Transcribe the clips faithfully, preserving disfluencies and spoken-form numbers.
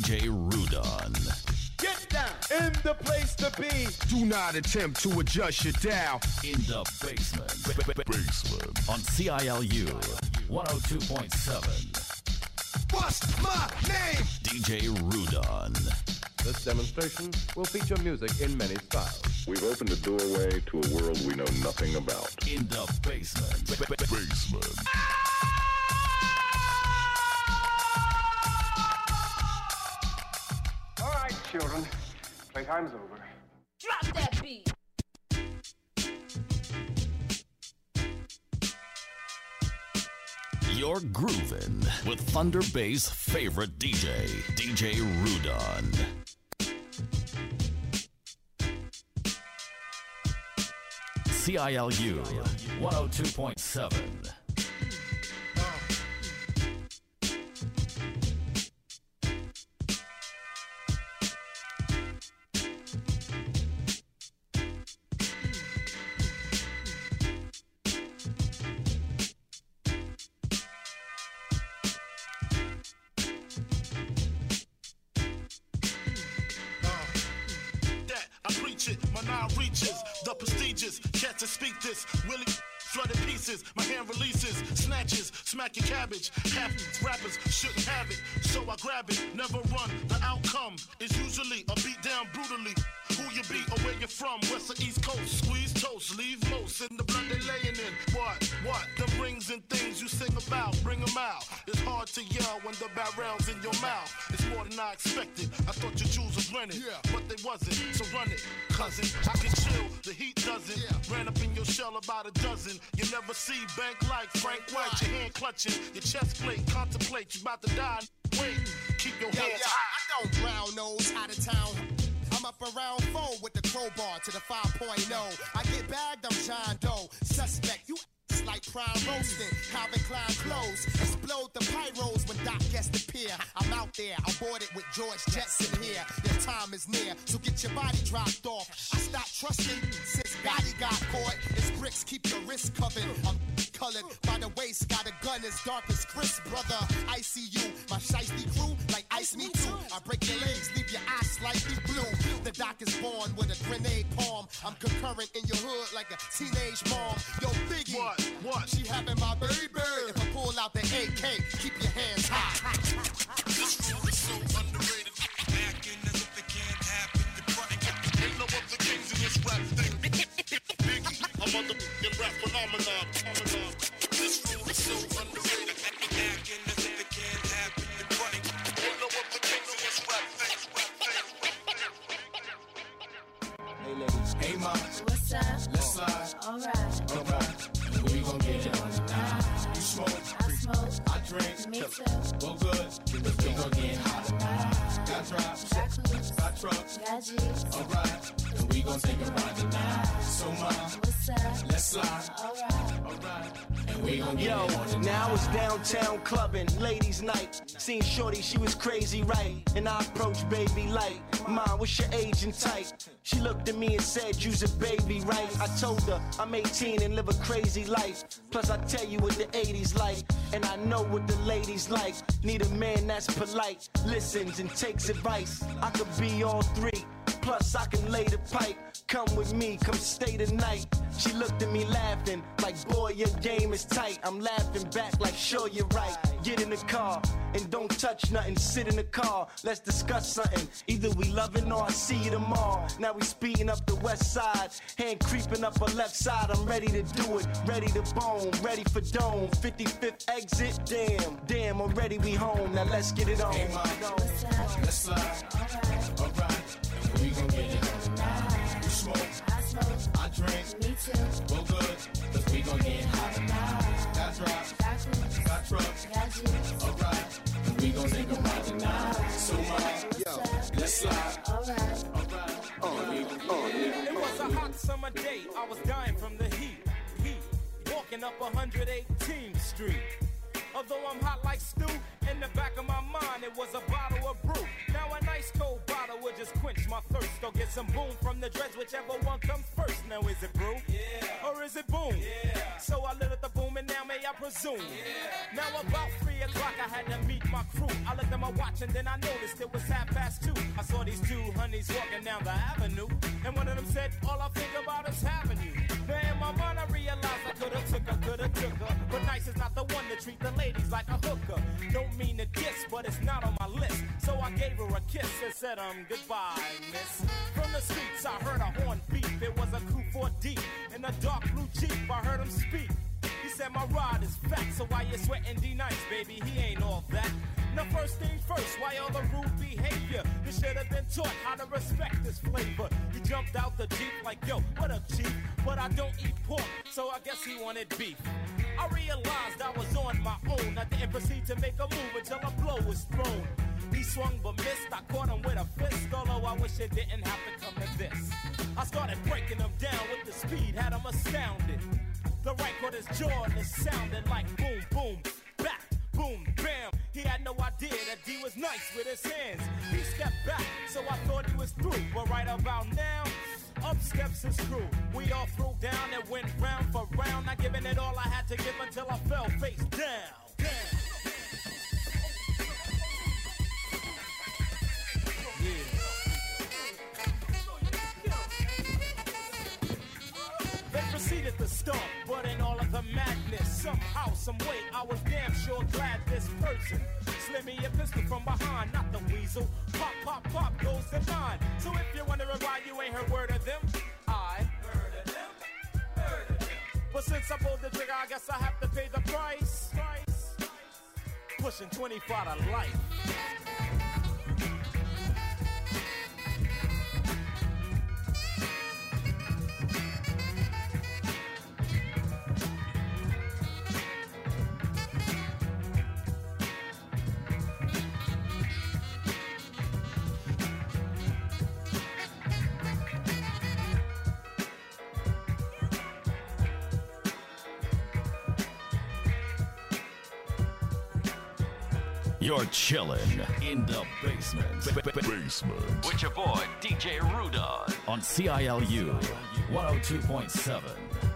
J Rudon. Get down in the place to be. Do not attempt to adjust your dial. In the basement. Basement. On C I L U one oh two point seven. What's my name? D J Rudon. This demonstration will feature music in many styles. We've opened a doorway to a world we know nothing about. In the basement. Basement. All right, children. Playtime's over. Drop that beat. You're groovin' with Thunder Bay's favorite D J, D J Rudon. C I L U one oh two point seven. The prestigious, chance to speak this, Willie flooded pieces, my hand releases, snatches, smack your cabbage, half rappers shouldn't have it, so I grab it, never run, the outcome is usually a beat down brutally, who you be or where you're from, west or east coast, squeeze toast, leave most in the blood they laying in, what, what, them rings and things you sing about, bring them out, it's hard to yell when the barrel's in your mouth, it's more than I expected, I thought your jewels was rented, yeah. But they wasn't, so run it, cousin, I can chill, the heat doesn't, yeah. Ran up in your shell about a dozen, you never see bank like Frank White, your hand clutching, your chest plate, contemplate, you about to die, wait, keep your hands high. I don't brown nose out of town. I'm up around four with the crowbar to the five point oh. I get bagged, I'm John Doe. Suspect, you like prime roasting. Calvin Klein clothes. Explode the pyros when Doc gets the pier. I'm out there, I'm boarded with George Jetson here. Your time is near, so get your body dropped off. I stopped trusting since Gotti got caught. It's bricks, keep your wrist covered. I'm colored by the waist, got a gun as dark as Chris, brother. I see you, my shiesty crew, like ice me too. I break your legs, leave your eyes slightly blue. The Doc is born with a grenade palm. I'm concurrent in your hood like a teenage mom. Yo, Biggie, what? What? She having my baby. If I pull out the A K, keep your hands high. This rule is so underrated. Acting as if it can't happen. You're fronting. Ain't no other kings in this rap thing. Biggie, I'm on the rap phenomenon. This rule is so underrated. Acting as if it can't happen. You're fronting. Ain't no other kings in this rap thing. Hey ladies. Hey ma. What's up? Let's slide. Alright. Alright. We gon' get it on tonight. You smoke, I smoke, I drink, me too. Well good, cause we gon' get hot. Got drops, got coops, got trucks, got G's. Alright, and we gon' take a ride tonight. So mom, what's up? Let's slide. Alright, alright. And we gon' get Yo, it on tonight. now it's downtown clubbing, ladies' night. Seen shorty, she was crazy, right? And I approached baby light. Mom, what's your age and type? She looked at me and said, you's a baby, right? I told her I'm eighteen and live a crazy life. Plus I tell you what the eighties like, and I know what the ladies like. Need a man that's polite, listens and takes advice. I could be all three, plus I can lay the pipe. Come with me, come stay the night. She looked at me laughing, like boy your game is tight. I'm laughing back like sure you're right. Get in the car and don't touch nothing. Sit in the car, let's discuss something. Either we loving or I see you tomorrow. Now we speeding up the west side, hand creeping up her left side. I'm ready to do it, ready to bone, ready for dome. fifty-fifth exit, damn, damn, already we home. Now let's get it on. Hey mom, let's slide. Alright, alright, and we gon' get it on tonight. You smoke, I smoke, I drink, me too. well good, cause we gon' get hot tonight. Got drops, got coops, got trucks, got G's. Alright, and we gon' take a ride tonight. So mom, yo, let's slide. Alright, alright, oh, oh, It was a hot summer day, I was dying from the heat, heat. Walking up one hundred eighteenth Street. Although I'm hot like stew, in the back of my mind it was a bottle of brew. Now a nice cold bottle would just quench my thirst, or get some boom from the dreads, whichever one comes first. Now is it brew? Yeah. Or is it boom? Yeah. So I lit up the boom and now may I resume. Yeah. Now about three o'clock I had to meet my crew. I looked at my watch and then I noticed it was half past two. I saw these two honeys walking down the avenue, and one of them said, all I think about is having you. Now in my mind I realized I coulda took her, coulda took her, but nice is not the one to treat the ladies like a hooker. Don't mean to diss, but it's not on my list. So I gave her a kiss and said, um, goodbye, miss. From the streets I heard a horn beep. It was a crew four deep in a dark blue Jeep. I heard him speak. He said my rod is fat, so why you sweating D-Nice, baby? He ain't all that. Now first thing first, why all the rude behavior? You should have been taught how to respect this flavor. He jumped out the Jeep like, yo, what up, Chief? But I don't eat pork, so I guess he wanted beef. I realized I was on my own. I didn't proceed to make a move until a blow was thrown. He swung but missed, I caught him with a fist, although I wish it didn't have to come to this. I started breaking him down with the speed, had him astounded. The right caught his jaw and it sounded like boom, boom, back, boom, bam. He had no idea that D was nice with his hands. He stepped back, so I thought he was through. But right about now, up steps his crew. We all threw down and went round for round, not giving it all I had to give until I fell face down. Down. Proceeded to start, but in all of the madness, somehow, some way, I was damn sure glad this person slid me a pistol from behind, not the weasel. Pop, pop, pop goes the nine. So if you're wondering why you ain't heard word of them, I heard of them, heard of them. But since I pulled the trigger, I guess I have to pay the price. price. Pushing twenty-five to life. You're chillin' in the basement. Basement. With your boy, D J Rudon. On C I L U one oh two point seven.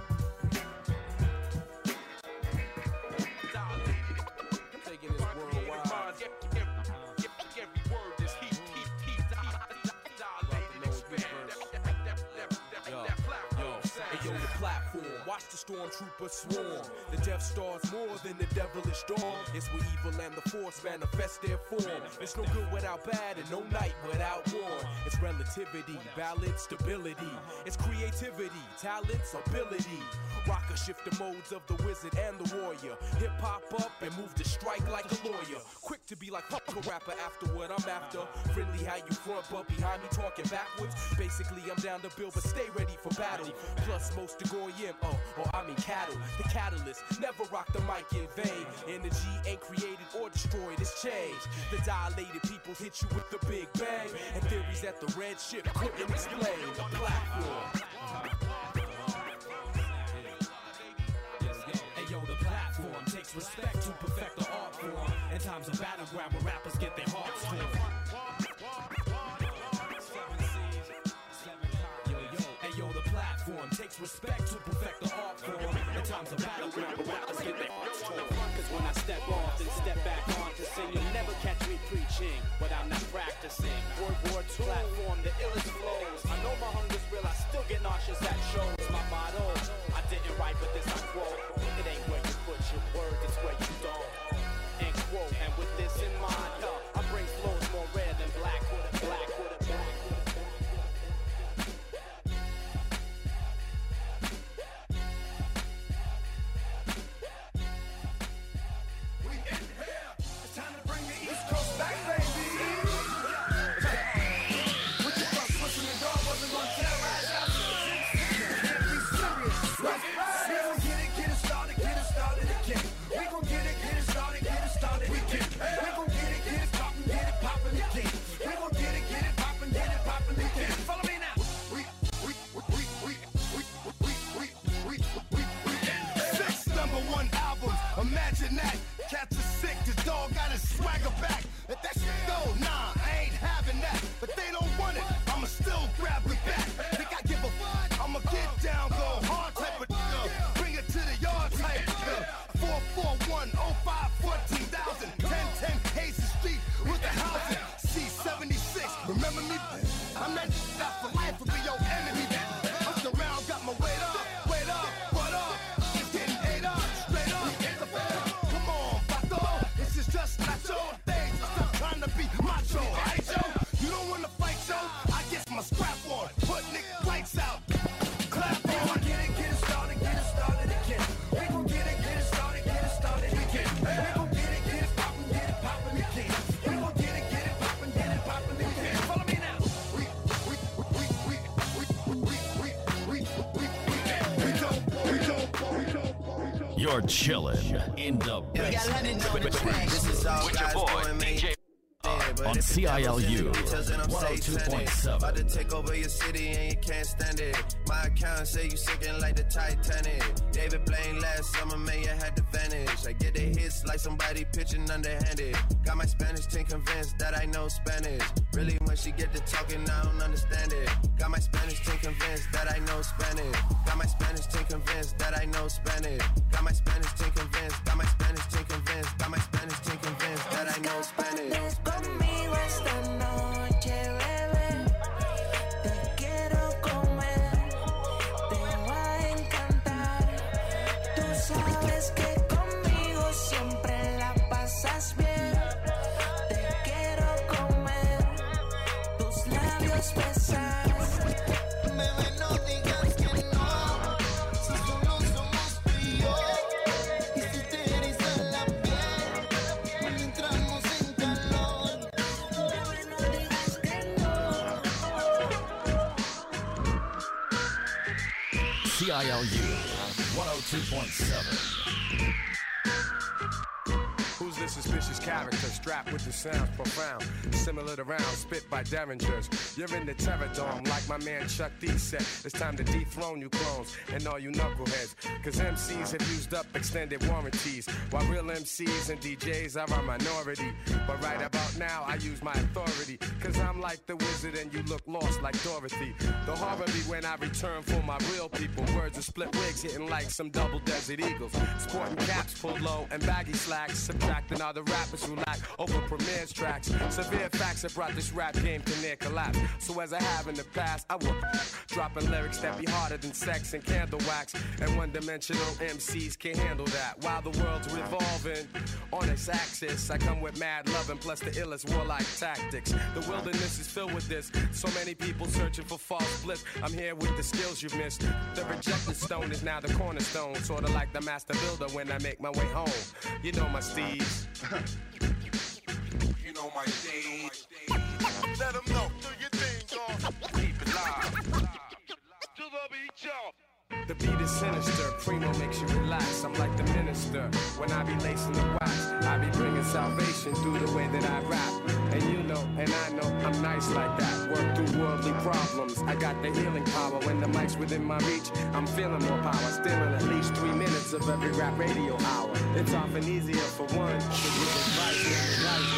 Watch the stormtroopers swarm. The Death Star's more than the devilish dawn. It's where evil and the Force manifest their form. It's no good without bad and no night without war. It's relativity, balance, stability. It's creativity, talents, ability. Rocker shift the modes of the wizard and the warrior. Hip hop up and move to strike like a lawyer. Quick to be like fuck a rapper after what I'm after. Friendly how you front but behind me talking backwards. Basically I'm down to build but stay ready for battle. Plus most to go in, oh, or I mean cattle. The catalyst, never rock the mic in vain. Energy ain't created or destroyed, it's changed. The dilated people hit you with the big bang. And theories that the red ship couldn't explain. The platform. Takes respect to perfect the art form. In times of battleground where rappers get their hearts torn. Yo, yo, hey yo, the platform takes respect to perfect the art form. In times of battleground where rappers get their hearts torn. Cause when I step off and step back on to sing, you'll never catch me preaching what I'm not practicing. World War Two platform, the illest flows. I know my hunger's real, I still get nauseous at shows. My motto, I didn't write but this I quote. It ain't where you put your word, it's where you don't. End quote. And with this in mind, yo, I bring flows more red than black with a black with a black. We in here. It's time to You're chillin' in the basement with your boy D J on C I L U one oh two point seven. About to take over your city and you can't stand it. My account say you sinking like the Titanic. David Blaine last summer, man, you had to vanish. I get the hits like somebody pitching underhanded. Got my Spanish team convinced that I know Spanish. Really, when she get to talking, I don't understand it. Got my Spanish team convinced that I know Spanish. Got my Spanish team convinced that I know Spanish. Got my Spanish team convinced. Got my Spanish team convinced. Got my Spanish team convinced that I know Spanish. Conmigo esta noche, bebé, te quiero comer, te va a encantar. Tú sabes que conmigo siempre la pasas bien. Te quiero comer, tus labios besar. Bebé, no digas que no, si solo somos tú y yo. Y si te eriza la piel, cuando entramos en calor. C I L U one oh two point seven. Who's this suspicious character strapped with the sounds profound, similar to rounds spit by derringers? You're in the terror dome like my man Chuck D said. It's time to dethrone you clones and all you knuckleheads, cause M Cs have used up extended warranties, while real M Cs and D Js are a minority. But right about now I use my authority, cause I'm like the wizard and you look lost like Dorothy. The horror be when I return for my real people. Birds of split wigs hitting like some double desert eagles, sporting caps pulled low and baggy slacks, subtracting all the rappers who lack over premieres tracks. Severe facts have brought this rap game to near collapse. So as I have in the past, I will dropping lyrics that be harder than sex and candle wax, and one-dimensional M Cs can't handle that. While the world's revolving on its axis, I come with mad loving plus the illest warlike tactics. The wilderness is filled with this, so many people searching for false bliss. I'm here with the skills you've missed. The rejected stone is now the cornerstone, sorta like the master builder when I make my way home. You know my steeds. You know my stage. Let them know, do your thing, y'all. Keep it live. To the beat, y'all. The beat is sinister, Primo makes you relax. I'm like the minister when I be lacing the wax. I be bringing salvation through the way that I rap. And you know, and I know, I'm nice like that. Work through worldly problems. I got the healing power when the mic's within my reach. I'm feeling more power, stealing at least three minutes of every rap radio hour. It's often easier for one to give advice than advice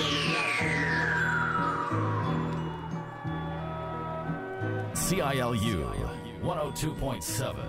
than advice. C I L U one oh two point seven.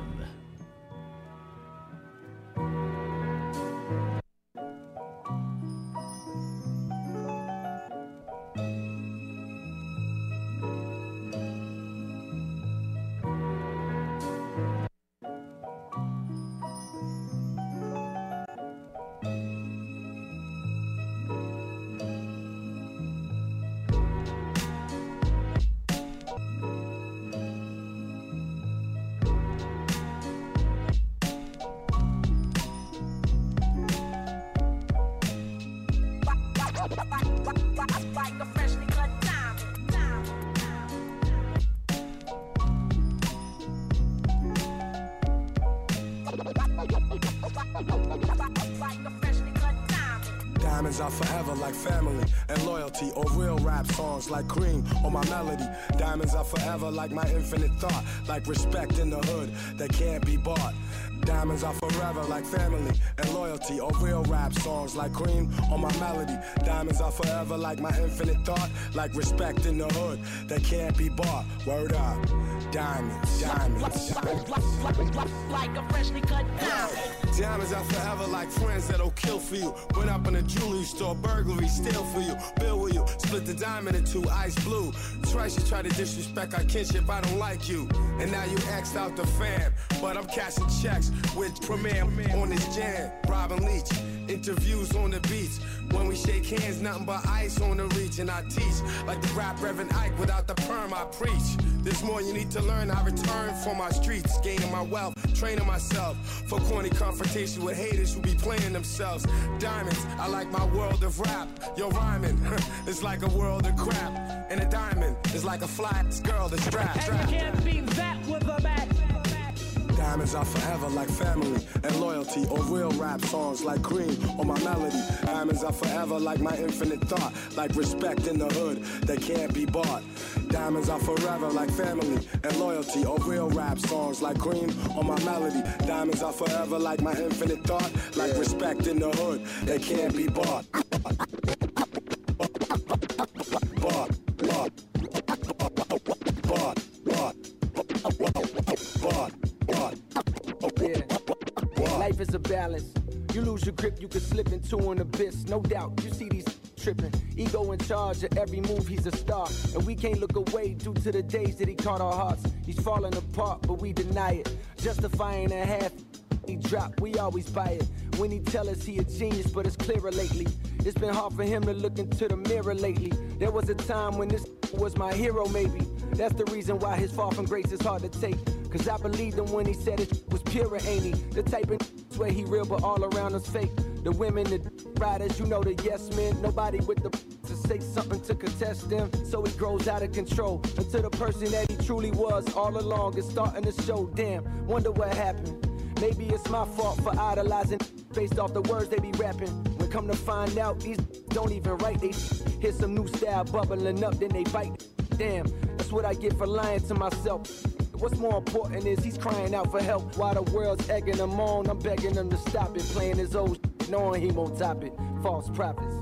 Diamonds are forever like family and loyalty, or real rap songs like Cream or my melody. Diamonds are forever like my infinite thought, like respect in the hood that can't be bought. Diamonds are forever like family and loyalty, or real rap songs like Cream or my melody. Diamonds are forever like my infinite thought, like respect in the hood that can't be bought. Word up, diamonds, diamonds, diamonds. Like a freshly cut diamond. Diamonds are forever like friends that'll kill for you. Went up in a jewelry store, burglary, steal for you. Bill with you, split the diamond in two, ice blue. Twice you try to disrespect our kinship, I don't like you. And now you axed out the fam, but I'm cashing checks with Premier on this jam. Robin Leach, interviews on the beach. When we shake hands, nothing but ice on the reach. And I teach like the rap Reverend Ike, without the perm I preach. There's more you need to learn, I return for my streets. Gaining my wealth, training myself for corny confrontation with haters who be playing themselves. Diamonds, I like my world of rap. Yo, rhyming, it's like a world of crap. And a diamond is like a fly girl that's strapped. And you can't beat that with a bat. Diamonds are forever like family and loyalty, or real rap songs like Cream or my melody. Diamonds are forever like my infinite thought, like respect in the hood that can't be bought. Diamonds are forever like family and loyalty, or real rap songs like Cream or my melody. Diamonds are forever like my infinite thought, like respect in the hood that can't be bought. Bought, bought, bought, bought, bought. Yeah. Life is a balance. You lose your grip, you can slip into an abyss. No doubt, you see these tripping. Ego in charge of every move, he's a star. And we can't look away due to the days that he caught our hearts. He's falling apart, but we deny it. Justifying a half he dropped, we always buy it. When he tell us he a genius, but it's clearer lately. It's been hard for him to look into the mirror lately. There was a time when this was my hero, maybe. That's the reason why his fall from grace is hard to take. Cause I believed him when he said it was pure, ain't he? The type of where he real, but all around us fake. The women, the riders, you know the yes men. Nobody with the to say something to contest them. So he grows out of control until the person that he truly was all along is starting to show. Damn, wonder what happened. Maybe it's my fault for idolizing based off the words they be rapping. When come to find out, these don't even write. They hear some new style bubbling up, then they bite. Damn, that's what I get for lying to myself. What's more important is he's crying out for help. While the world's egging him on, I'm begging him to stop it. Playing his old shit, knowing he won't top it. False prophets.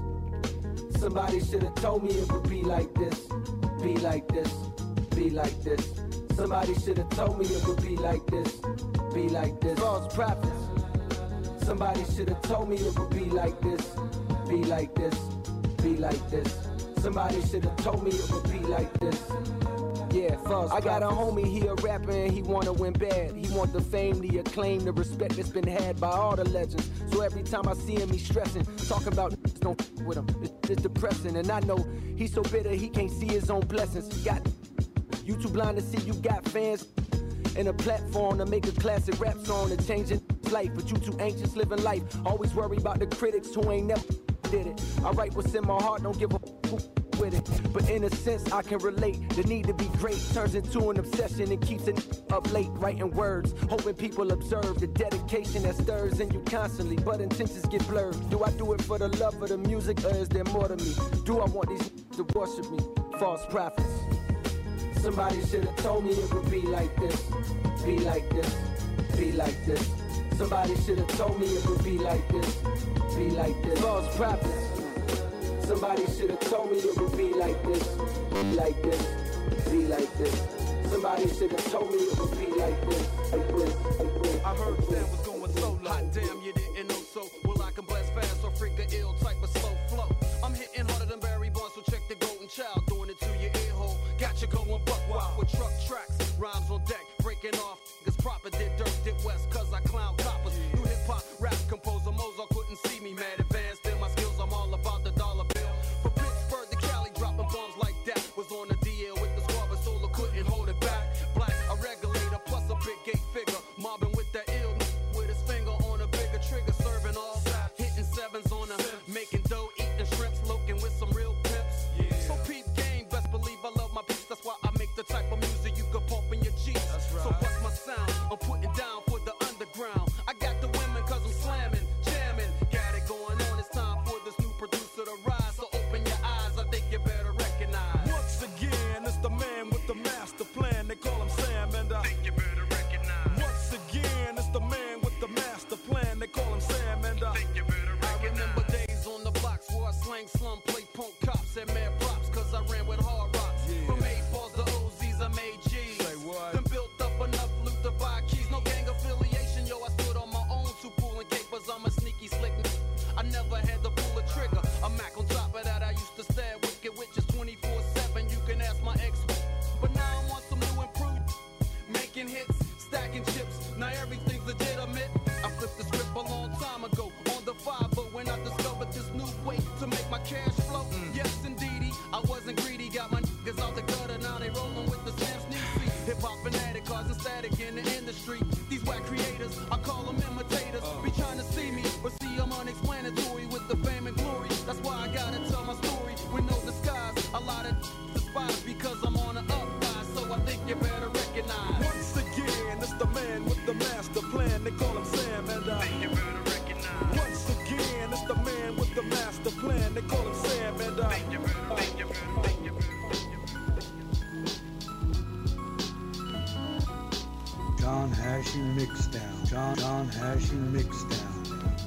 Somebody should've told me it would be like this. Be like this. Be like this. Somebody should've told me it would be like this. Be like this. False prophets. Somebody should've told me it would be like this. Be like this. Be like this. Somebody should've told me it would be like this. Yeah, false. I got a homie, he a rapper and he wanna win bad. He want the fame, the acclaim, the respect that's been had by all the legends. So every time I see him, he's stressing. Talking about niggas don't f with him. It's, it's depressing. And I know he's so bitter he can't see his own blessings. Got you too blind to see you got fans and a platform to make a classic rap song to change his life. But you too anxious living life. Always worry about the critics who ain't never did it. I write what's in my heart, don't give a f with it. But in a sense I can relate. The need to be great turns into an obsession and keeps it up late writing words, hoping people observe the dedication that stirs in you constantly, but intentions get blurred. Do I do it for the love of the music, or is there more to me? Do I want these to worship me? False prophets. Somebody should have told me it would be like this. Be like this. Be like this. Somebody should have told me it would be like this. Be like this. False prophets. Somebody should have told me it would be like this. Be like this. Be like this. Somebody should have told me it would be like this. Like this. Like this. I heard Sam was going solo. Hot damn, you didn't know so. Well, I can blast fast or freak a ill type of slow flow. I'm hitting harder than Barry Bonds, so check the Golden Child. Doing it to your ear hole. Got you going buck wild with truck tracks. Rhymes on deck, breaking off. Cause proper did dirt, did west, cause I clown coppers. New hip hop, rap composer, Mozart couldn't see me. Mad advanced in my skills, I'm all about the dollar bill. From Pittsburgh to Cali, dropping bombs like that. Was on the D L with the squad, but Solo couldn't hold it back. Black, a regulator, plus a big gate figure. Mobbing with that ill, with his finger on a bigger trigger. Serving all, hitting sevens on a, making dough, eating shrimps, looking with some real pimps. So peep game, best believe I love my peeps. That's why I make the type of music you could pump in your Jeeps. So bust my sound, I'm putting down for the underground. I got the women cause I'm slamming, jamming. Got it going on, it's time for this new producer to rise. So open your eyes, I think you better recognize. Once again, it's the man with the master plan. They call him Sam, and I think you better recognize. Once again, it's the man with the master plan. They call him Sam, and I think you better recognize. I remember days on the blocks where I slang slum, play punk cops, and mad props, cause I ran with hard rocks. Yeah. From eight balls to O Z's, I made G's. Say what? Then built up enough loot to buy keys. No gang affiliation, yo, I stood on my own, two pulling capers. I'm a sneaky slick. I never had to pull a trigger. A Mac on top of that, I used to stab wicked witches twenty-four seven. You can ask my ex. But now I'm on some new improved, making hits, stacking chips. Now everything's legitimate. I flipped the script a long time ago on the five, but when I discovered this new way to make my cash flow, mm. yes indeedy, I wasn't greedy. Got my niggas out the gutter, now they rolling with the Sam Sneezy. Hip hop fanatic, causing static in the industry. These whack creators, I call them imitators. Uh. Be trying to see me, but see I'm unexplanatory with the fame and glory. That's why I gotta tell my story with no disguise. A lot of despise because I'm on the uprise, so I think you better recognize. Once again, it's the man with the John has you mixed down. John, John has you mixed down.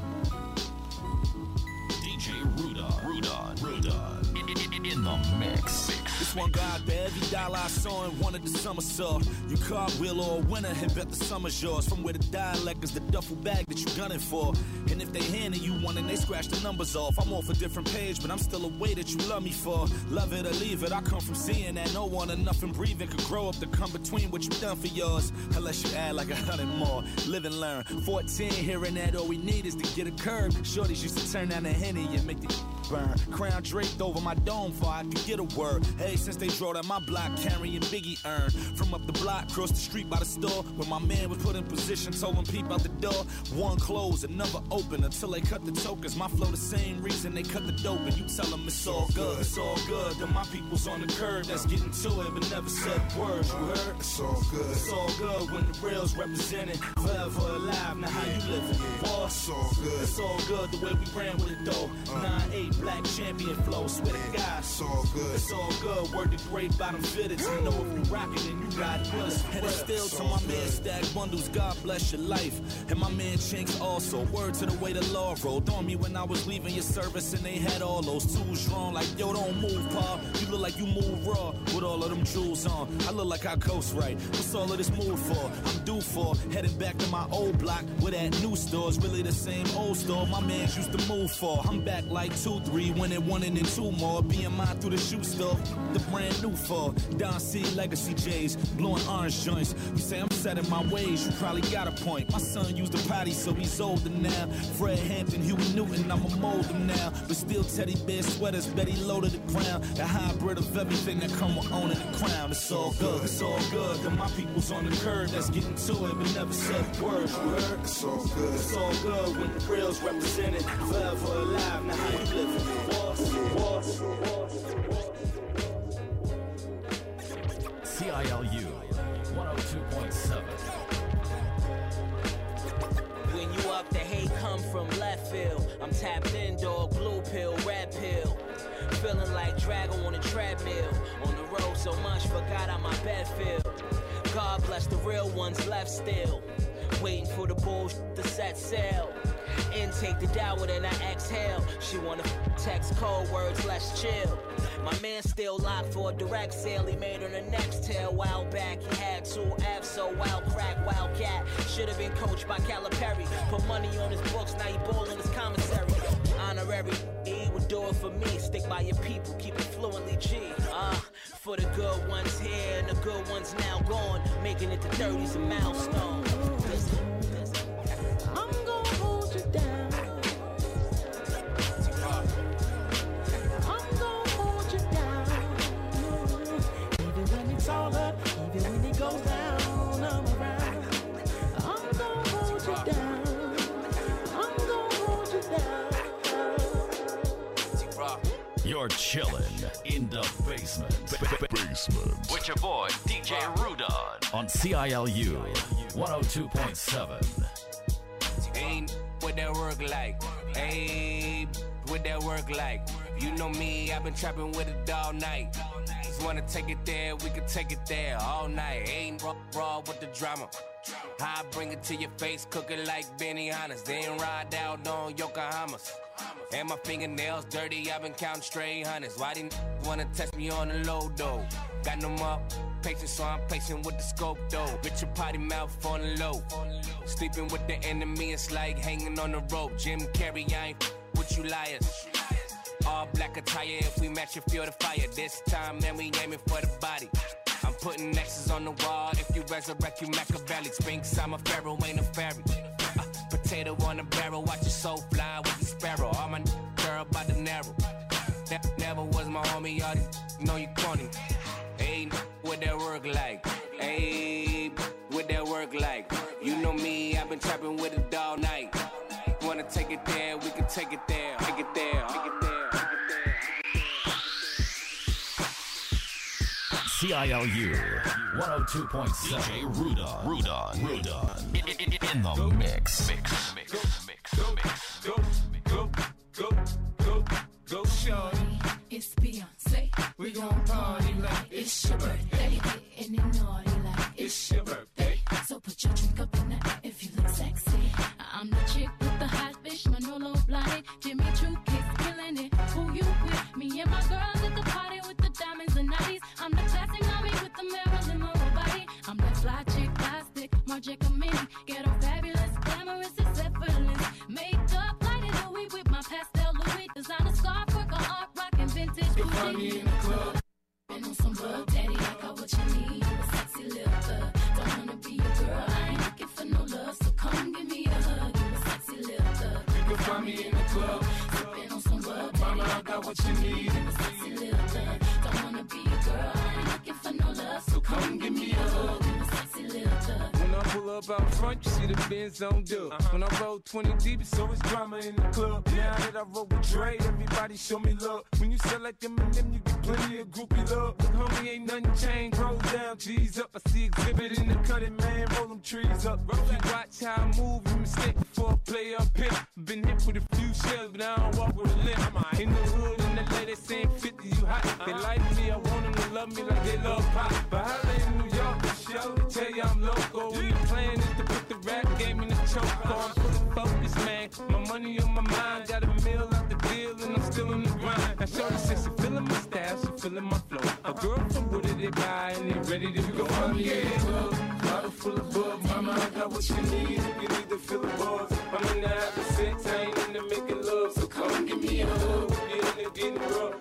D J Rudon, Rudon, Rudon, in, in, in the mix. This one God for every dollar I saw and wanted the summer saw. You cartwheel or a winner and bet the summer's yours. From where the dialect is the duffel bag that you gunning for. And if they handing you one and they scratch the numbers off, I'm off a different page, but I'm still a way that you love me for. Love it or leave it, I come from seeing that no one or nothing breathing could grow up to come between what you done for yours. Unless you add like a hundred more. Live and learn. fourteen, hearing that all we need is to get a curb. Shorties used to turn down the Henny and make the burn. Crown draped over my dome before I could get a word. Hey, since they drove down my block carrying Biggie urn. From up the block, across the street by the store, where my man was put in position, told him peep out the door. One closed, another open until they cut the tokens. My flow the same reason they cut the dope, and you tell them it's all good, it's all good. Then my people's on the curb that's getting to it, but never said words. You heard? It's all good. It's all good when the real's represented. Forever alive, now how you living? Boss, it's all good. It's all good the way we ran with it though. nine eight black champion flow, swear to God. It's all good. It's all good. Word to great bottom fitteds. You know if you rockin' and you ride with us. And it's still to my man Stack Bundles, God bless your life. And my man Chinks also. Word to the way the law rolled on me when I was leaving your service and they had all those tools drawn. Like, yo, don't move, pa. You look like you move raw with all of them jewels on. I look like I coast right. What's all of this move for? I'm due for heading back to my old block where that new store's really the same old store my mans used to move for. I'm back like two, three, winning one and then two more. Being mine through the shoe store, the brand new for Don C Legacy J's, blowing orange joints. You say I'm set in my ways, you probably got a point. My son used a potty, so he's older now. Fred Hampton, Huey Newton, I'ma mold him now. But still teddy bear sweaters, Betty low to the ground. The hybrid of everything that come with owning the crown. It's all good, it's all good. Then my people's on the curb that's getting to it, but never said words. You heard? It's all good. It's all good when the real's represented. Forever alive, now how you living? Boss, boss, boss. C I L U one oh two point seven. When you up, the hate come from left field. I'm tapped in, dog, blue pill, red pill. Feeling like Drago on a treadmill. On the road so much, forgot how my bed feel. God bless the real ones left still. Waiting for the bullshit to set sail. Intake the downward and I exhale. She wanna text code words, let's chill. My man still locked for a direct sale. He made her the next tail. While back, he had two F's, so wild crack, wild cat. Should've been coached by Calipari. Put money on his books, now he ballin' his commissary. Honorary, he would do it for me. Stick by your people, keep it fluently G. Ah, uh, for the good ones here and the good ones now gone. Making it to thirties a milestone. Listen, listen. I'm gonna hold you down. I'm gonna hold you down. Even when it's all up, even when it goes down, I'm around. I'm gonna hold you down. I'm gonna hold you down. You're chillin' in the basement. Basement. With your boy, D J Rudon. On C I L U one oh two point seven. Ain't what that work like. Ain't what that work like. You know me, I've been trapping with it all night. Just wanna take it there, we can take it there all night. Ain't raw, raw with the drama. I bring it to your face, cook it like Benihana's. Then ride out on Yokohamas. And my fingernails dirty, I've been counting straight hundreds. Why didn't wanna test me on the low though? Got no more patience, so I'm patient with the scope though. Bitch, your potty mouth on the low. Sleeping with the enemy, it's like hanging on the rope. Jim Carrey, I ain't with you liars. All black attire, if we match it, feel the fire. This time, man, we aiming for the body. I'm putting X's on the wall. If you resurrect, you Machiavelli. Spinks, I'm a pharaoh, ain't a fairy. Uh, potato on the barrel, watch your soul fly with the sparrow. All my girl by the narrow. Ne- never was my homie, y'all know you corny. Ain't what that work like. Ain't what that work like. You know me, I've been trapping with it all night. Wanna take it there, we can take it there. Take it there, take it there. C I L U one oh two point seven. D J Rudon. Rudon. Rudon. In, in, in the mix. Mix. Mix. Mix. Mix. Go. Go. Go. Go. Go. Shorty. It's Beyonce. We gon' party like it's your birthday. Getting it naughty like it's your birthday. So put your find me in the club. And on some bug, daddy, I got what you need. You a sexy little thug. Don't wanna be your girl, I ain't looking for no love. So come give me a hug. You a sexy little thug. You can find me in the club. Sipping on some bug, mama, I got what you need. You a sexy little thug. Don't wanna be your girl, I ain't looking for no love. So come give me a hug. You a sexy little thug. When I pull up out front, you see the Benz on dub. Uh-huh. When I roll twenty deep, it's always drama in the club. Now that I roll with Dre, everybody show me love. When you sell like them and them, you get plenty of groupie love. But homie, ain't nothing changed. Roll down, G's up. I see exhibit in the cutting, man. Roll them trees up. Roll you watch how I move, you mistake before I play up here. Been hit with a few shells, but I don't walk with a limp. In the hood, in the lady saying fifty, you hot. They like me, I want them to love me like they love pop. But I lay in New York, the show, tell you I'm local. When the plan is to put the rap game in the choke. I'm fully focused, man. My money on my mind, got a meal out the deal, and I'm still in the grind. Now shorty says she feeling my style, she feeling my flow. A girl from Wooded, they buy, and they ready to go. I'm in the club, bottle full of bug. Mama, I got what you need, if you need to feel the buzz. I'm in the having sex, I ain't in the making love. So come give me a hug, get in there, get in the rub.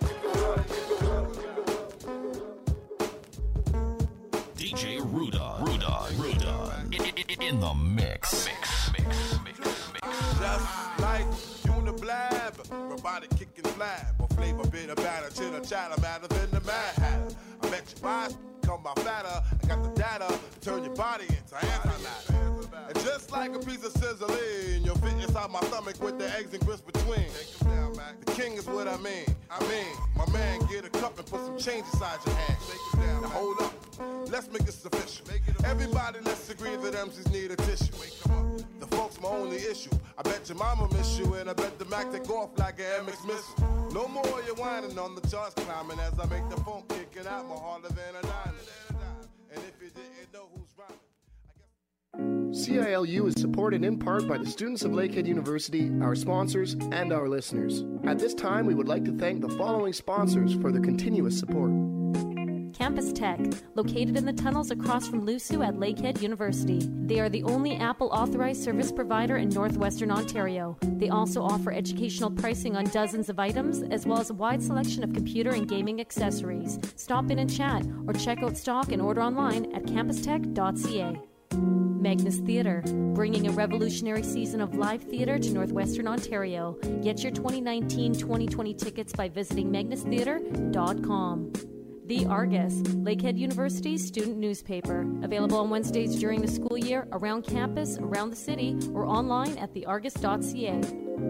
D J Rudon, Rudon, Rudon, in, in, in the mix. Mix, mix, mix, mix. Just like Uniblab, robotic kicking flab, or flavor bitter batter, chitter chatter, madder than the Mad Hatter. I bet you buy, come by fatter. I got the data, turn your body into anti-matter. And just like a piece of sizzling, you'll fit inside my stomach with the eggs and grits between. The king is what I mean. I mean, my man, get a cup and put some change inside your hand. Now hold up, let's make this official. Everybody, let's agree that M Cs need a tissue. The folks, my only issue. I bet your mama miss you, and I bet the Mac take off like an M X missile. No more you whining on the charts climbing as I make the phone kicking out more harder than a diamond. And if you didn't know who's rhyming. C I L U is supported in part by the students of Lakehead University, our sponsors, and our listeners. At this time, we would like to thank the following sponsors for their continuous support. Campus Tech, located in the tunnels across from Lusu at Lakehead University. They are the only Apple authorized service provider in northwestern Ontario. They also offer educational pricing on dozens of items, as well as a wide selection of computer and gaming accessories. Stop in and chat, or check out stock and order online at campus tech dot c a. Magnus Theatre, bringing a revolutionary season of live theatre to northwestern Ontario. Get your twenty nineteen twenty twenty tickets by visiting magnus theatre dot com. The Argus, Lakehead University's student newspaper. Available on Wednesdays during the school year, around campus, around the city, or online at the argus dot c a.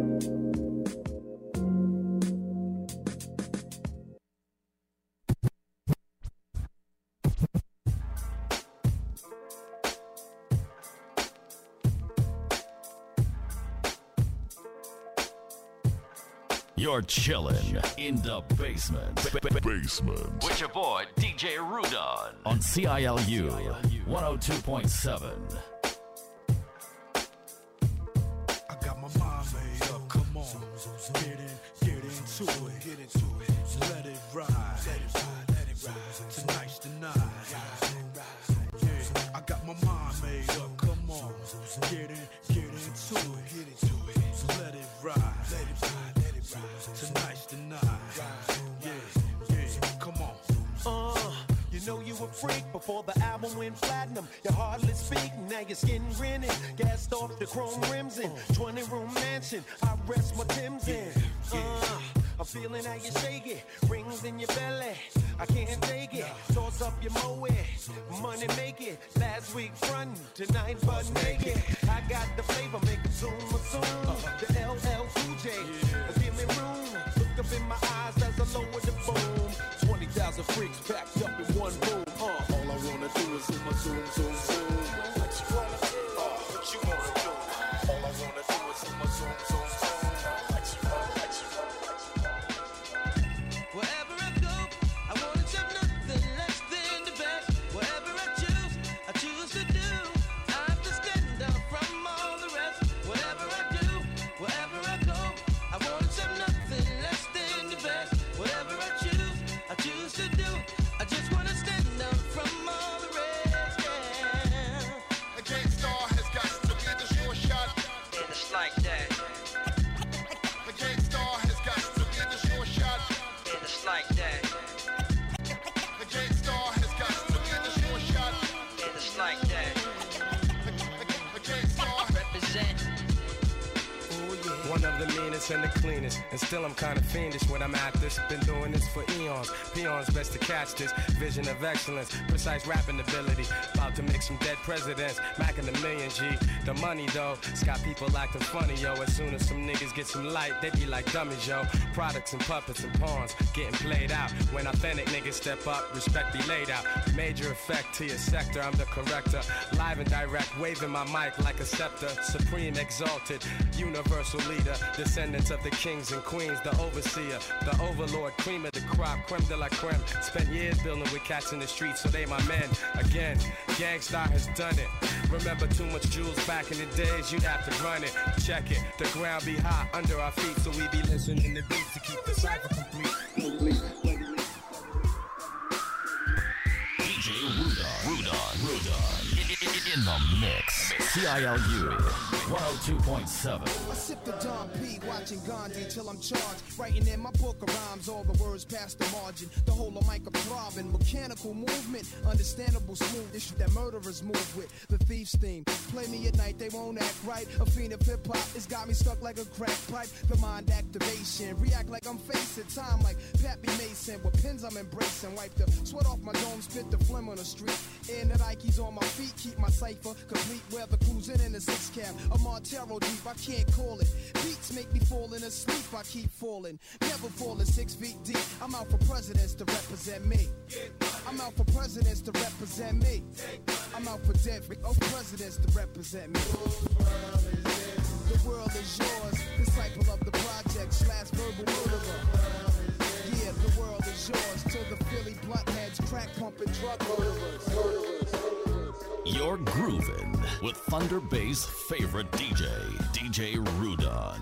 You're chillin' in the basement. Basement. With your boy, D J Rudon. On C I L U one oh two point seven. I got my mind made up, come on. Get in, get into it. Get into it. Let it ride. Let it ride, let it ride. Tonight's the night. Yeah, I got my mind made up, come on. Get in, get into it. Get into it. Let it ride. Let it ride. Tonight's the night. Yeah, yeah, come on. Uh, you know you a freak before the album went platinum. You hardly speak, now your skin grinning. Gassed off the chrome rims in twenty room mansion. I rest my Timbs in. Uh, I'm feeling how you shake it. Rings in your belly. I can't take it. Toss up your moe. Money make it. Last week front, tonight butt naked. I got the flavor, make it zoom or zoom. The L L Cool J. Give me room. Look up in my eyes as I lower the boom. twenty thousand freaks packed up in one room. Uh, all I wanna do is zoom, zoom, zoom, zoom. What you wanna do? Uh, what you wanna do? All I wanna do is zoom, zoom, zoom, zoom. What you want? What you want? What you want? Wherever I go, I wanna have nothing less than the best. Whatever I choose, I choose to do. I have to stand out from all the rest. Whatever I do, wherever I go, I wanna have nothing less than the best. Whatever I choose, I choose to do. I just wanna stand out from all the rest. Yeah. A gangstar has got to be the sure shot. And it's like that. A gangstar has got to be the sure shot. And it's like that. meanest and the cleanest. And still I'm kinda fiendish when I'm at this. Been doing this for eons. Peons best to catch this. Vision of excellence, precise rapping ability. About to make some dead presidents, macking a million G. The money though, it's got people acting funny, yo. As soon as some niggas get some light, they be like dummies, yo. Products and puppets and pawns getting played out. When authentic niggas step up, respect be laid out. Major effect to your sector, I'm the corrector. Live and direct, waving my mic like a scepter. Supreme exalted, universal leader. Descendants of the kings and queens, the overseer, the overlord, cream of the crop, creme de la creme. Spent years building with cats in the streets, so they my men. Again, Gangstar has done it. Remember too much jewels back in the days, you'd have to run it. Check it, the ground be hot under our feet, so we be listening to beats to keep the cypher complete. complete. D J Rudon, Rudon, Rudon, in the mix. C I L U one oh two point seven. I sip the Don P, watching Gandhi till I'm charged. Writing in my book of rhymes, all the words past the margin. The whole of mic throbbing, mechanical movement, understandable smooth issue that murderers move with. The thief's theme, play me at night, they won't act right. A fiend of hip hop, it's got me stuck like a crack pipe. The mind activation, react like I'm facing time like Pappy Mason. With pins I'm embracing, wipe the sweat off my dome, spit the phlegm on the street. And the Nikes on my feet, keep my cipher complete. Weather cruising in the six cab, a Montero deep, I can't call it. Beats make me falling asleep, I keep falling. Never falling six feet deep. I'm out for presidents to represent me. I'm out for presidents to represent me. I'm out for dead oh, presidents to represent me. The world is yours, disciple of the projects, last verbal murderer. Yeah, the world is yours, till the Philly blunt heads, crack pumping drug murderers. You're grooving with Thunder Bay's favorite D J, D J Rudon.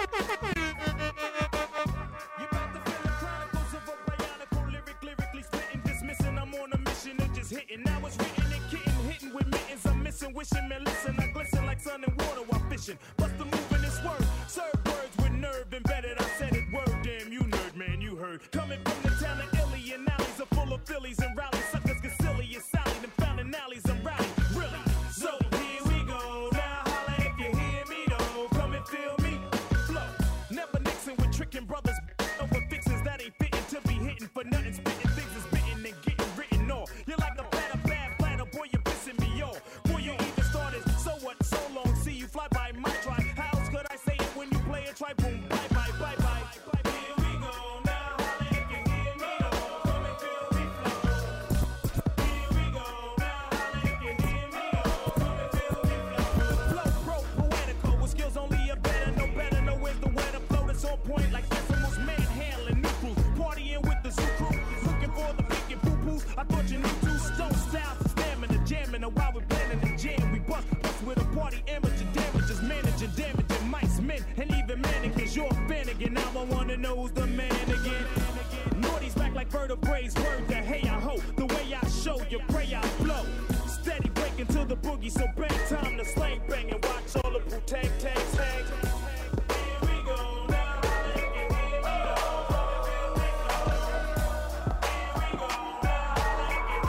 You got the feeling chronicles of a bionicle, lyric, lyrically spitting, dismissing. I'm on a mission and just hitting. Now it's written and kitten, hitting with mittens. I'm missing, wishing, man, listen. I glisten like sun and water while fishing. Bust the move in this word, serve words with nerve embedded. I said it word, damn you nerd, man, you heard. Coming from the town of Illy and alleys are full of Phillies and rallies. Suckers get silly and Sally, them found in alleys and rallies. Really? So here we go. Now holla if you hear me though. Come and feel me. Flow. Never mixing with tricking brothers over fixes that ain't fitting to be hitting for nothing. Spitting things is bitten and getting written off. You're like a platter, bad platter. Boy, you're pissing me off. Boy, you even started. So what? So long. See you fly by my try. How else could I say it when you play it? Try boom. Bye bye bye bye. Here we go. Now holla if you hear me though. Come and feel me flow. Here we go. Now holla if you hear me though. Come and feel me flow. Flow pro poetical with skills only a better, no better, no where's the weather flow that's on point like decimals, manhandling new crews, partying with the zoo crew, looking for the pick and poo poos. I thought you knew two stone styles, stamina, jamming, and while we're planning the jam, we bust, bust with a party amateur damages, managing, damaging mice, men, and even mannequins. You're a fan again, now I wanna know who's the man again. Naughty's back like vertebrae's word to hey I hope. The way I show you pray I blow. Steady breaking to the boogie, so bang time to slang bang and watch all the poo tag tags hang. Here we go now. Holla if you hear me though. Come and feel me flow. Here we go now. Holla if you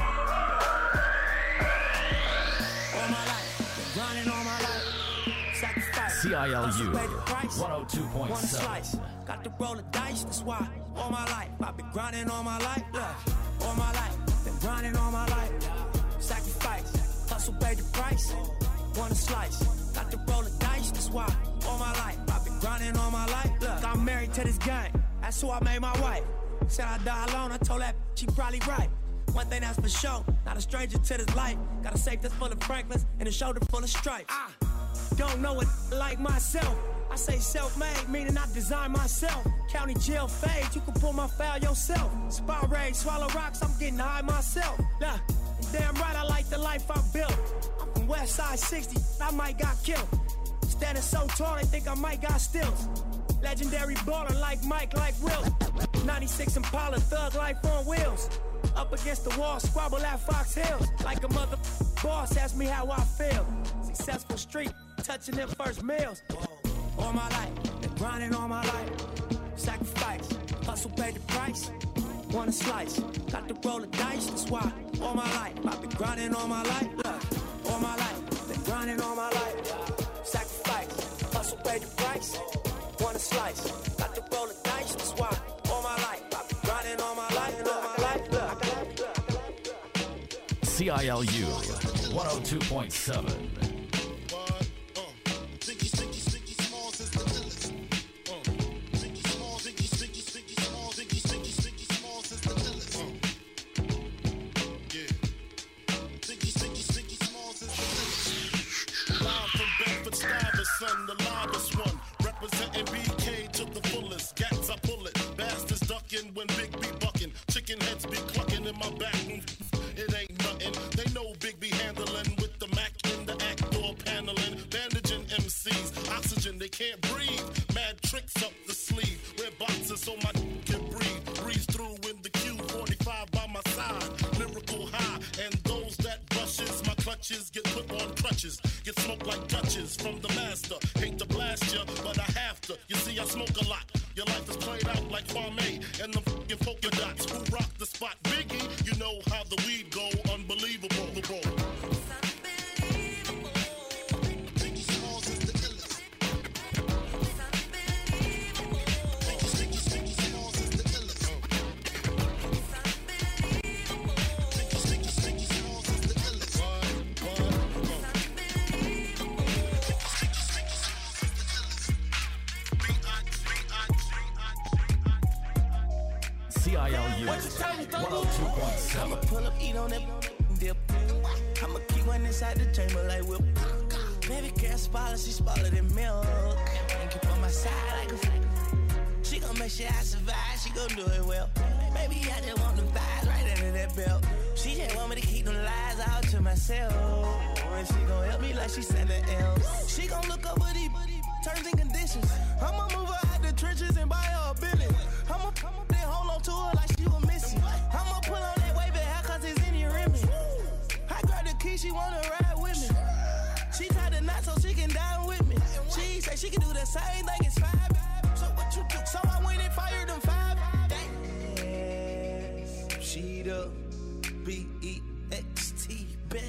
hear me though. All my life, been grinding all my life. Sacrifice. C I L U Hustle, pay the price. one oh two point One seven. slice. Got to roll the dice, that's why. All my life, I've been grinding all my life. Look, all my life, been grinding all my life. Sacrifice, hustle, pay the price. One slice. Got to roll the dice, that's why. All my life, I've been grinding all my life. Look, I'm married to this gang. That's who I made my wife. Said I die alone, I told that she probably right. One thing that's for sure, not a stranger to this life. Got a safe that's full of Franklins and a shoulder full of stripes. I don't know it like myself. I say self-made, meaning I design myself. County jail fade, you can pull my file yourself. Spot raid, swallow rocks, I'm getting high myself. Nah, damn right, I like the life I built. I'm from West Side sixty, I might got killed. Standing so tall, they think I might got stilts. Legendary baller like Mike, like Will. ninety-six Impala, thug life on wheels. Up against the wall, squabble at Fox Hills. Like a mother boss, ask me how I feel. Successful street, touching them first meals. All my life, been grinding all my life. Sacrifice, hustle, pay the price. Want a slice, got to roll the dice, that's why. All my life, I've been grinding all my life. Look, all my life, been grinding all my life. Sacrifice, hustle, pay the price. want a slice. Got to roll the dice, that's why all my life I've been grinding all my life, all my life. C I L U one oh two point seven. Son, the loudest one, representing B K to the fullest. Gats, I pull it. Bastards ducking when Big B bucking. Chicken heads be clucking in my back. It ain't nothing. They know Big B handling with the Mac in the act door paneling. Bandaging M Cs. Oxygen, they can't breathe. Mad tricks up the sleeve. Wear boxes so my can breathe. Breeze through in the Q forty-five by my side. Lyrical high. And those that brushes, my clutches get put on crutches. Get smoked like Dutches from the master. Hate to blast ya, but I have to. You see, I smoke a lot. Your life is played out like Kwame and the fucking polka dots. Who rock the spot? Biggie, you know how the weed go. Unbelievable, the bro. I'ma pull up, eat on that dip. I'ma keep one inside the chamber like whip. Baby girl, spoiler, she spoiler than milk. And keep on my side like a flick. She gon' make sure I survive, she gon' do it well. Baby, I just want them thighs right under that belt. She just want me to keep them lies out to myself. And she gon' help me like she Santa else. She gon' look over these terms and conditions. I'ma move her out the trenches and buy her a billion. I'ma then hold on to her like she was missing. I'ma pull on that wave hair cause it's in your image. I grab the key, she wanna ride with me. She tied the knot so she can dine with me. She say she can do the same thing, it's five. So what you do? So I went and fired them five. Yes, she the B E X T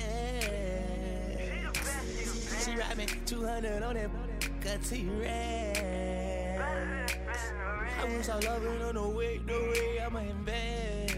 best. She ride me two hundred on that T-Rex. I was all loving on the way, no way, I'ma invest.